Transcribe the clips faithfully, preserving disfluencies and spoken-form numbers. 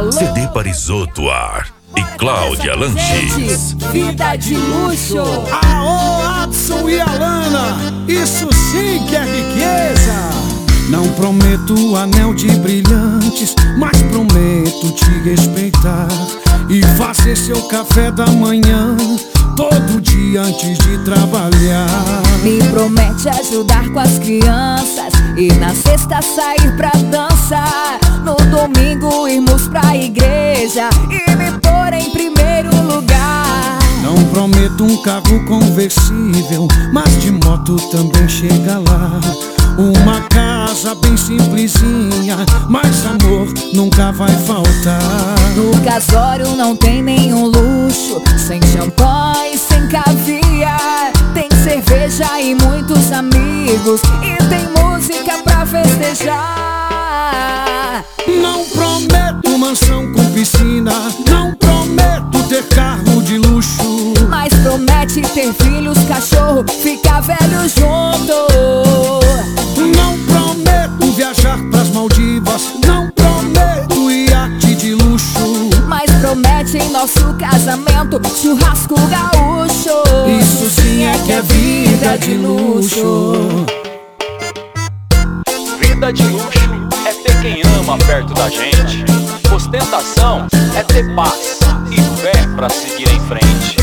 Alô? C D Parisoto Ar e Cláudia Lanches. Vida de luxo. Aô, Adson e Alana, isso sim que é riqueza. Não prometo anel de brilhantes, mas prometo te respeitar e fazer seu café da manhã todo dia antes de trabalhar. Me promete ajudar com as crianças e na sexta sair pra dançar. No domingo irmos pra igreja e me pôr em primeiro lugar. Não prometo um carro conversível, mas de moto também chega lá. Uma casa bem simplesinha, mas amor nunca vai faltar. No casório não tem nenhum luxo, sem champanhe, sem caviar. Tem cerveja e muitos amigos, e tem música pra festejar. Não prometo mansão com piscina, não prometo ter carro de luxo, mas promete ter filhos, cachorro, ficar velho junto. Não prometo viajar pras Maldivas, não prometo iate de luxo, mas promete em nosso casamento churrasco gaúcho. Isso sim é que é vida de luxo. Vida de luxo é ter quem ama perto da gente. Ostentação é ter paz e fé pra seguir em frente.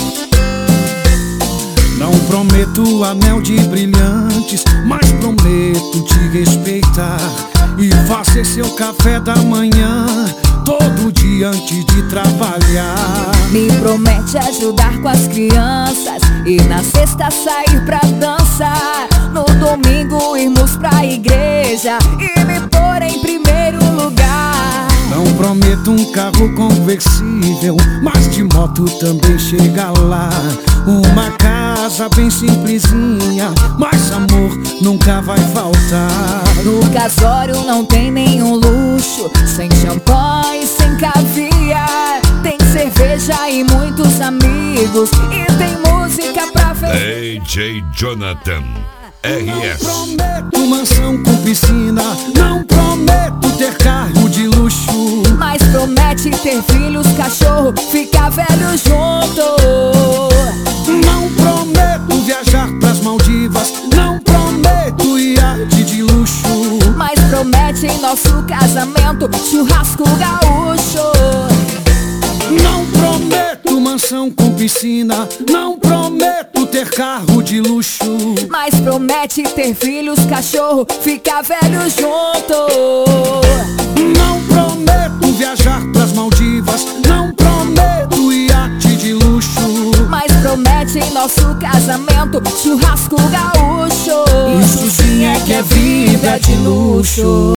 Não prometo anel de brilhantes, mas prometo te respeitar e fazer seu café da manhã todo dia antes de trabalhar. Me promete ajudar com as crianças e na sexta sair pra dançar. No domingo irmos pra igreja e me pôr em primeiro lugar. Não prometo um carro conversível, mas de moto também chega lá. Uma casa bem simplesinha, mas amor nunca vai faltar. No casório não tem nenhum luxo, sem champanhe, sem caviar. Tem cerveja e muitos amigos, e tem música pra festejar. D J Jonathan R S. Não prometo mansão com piscina, não prometo ter carro de luxo, mas promete ter filhos, cachorro, ficar velho junto. Não prometo viajar pras Maldivas, não prometo iate de luxo, mas promete em nosso casamento churrasco gaúcho. Não prometo mansão com piscina, não prometo ter carro de luxo, mas promete ter filhos, cachorro, ficar velho junto. Não prometo viajar pras Maldivas, não prometo iate de luxo, mas promete em nosso casamento churrasco gaúcho. Isso sim é que é vida de luxo.